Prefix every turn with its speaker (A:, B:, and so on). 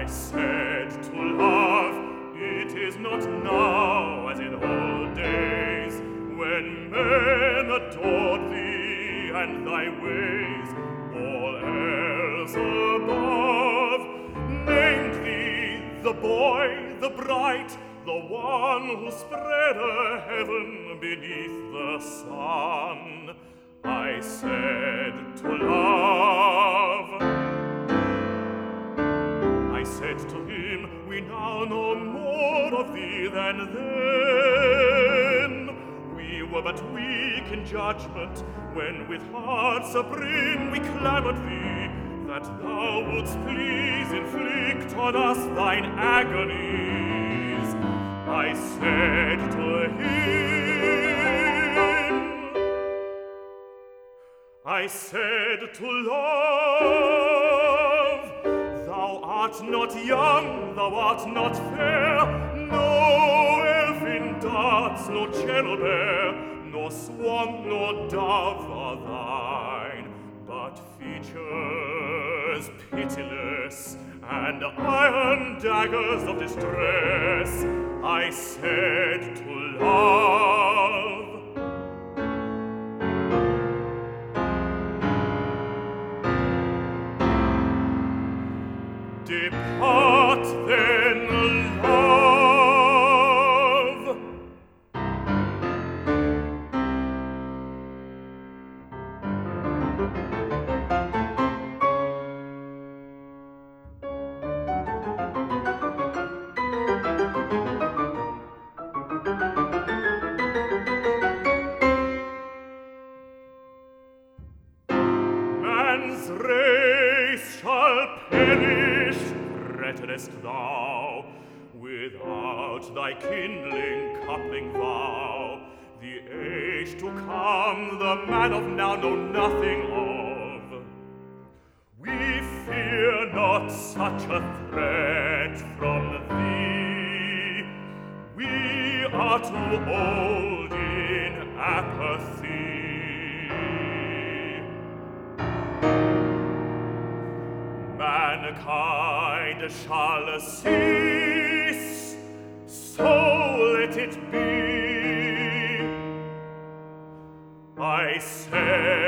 A: said to love, it is not now as in old days, when men adored thee and thy ways, all else above, named thee the boy, the bright, the one who spread a heaven beneath the sun. I said to love, I said to him, we now know more of thee than then. We were but weak in judgment, when with hearts abrim we clamoured thee, that thou wouldst please inflict on us thine agonies. I said to him, I said to love, thou art not young, thou art not fair, no elfin darts, nor cherub air, nor swan, nor dove are thine, but features pitiless, and iron daggers of distress. I said to love, depart then, love. Man's race shall perish, threatenest thou, without thy kindling coupling vow. The age to come, the man of now know nothing of. We fear not such a threat from thee. We are too old in apathy. Mankind shall cease, so let it be. I said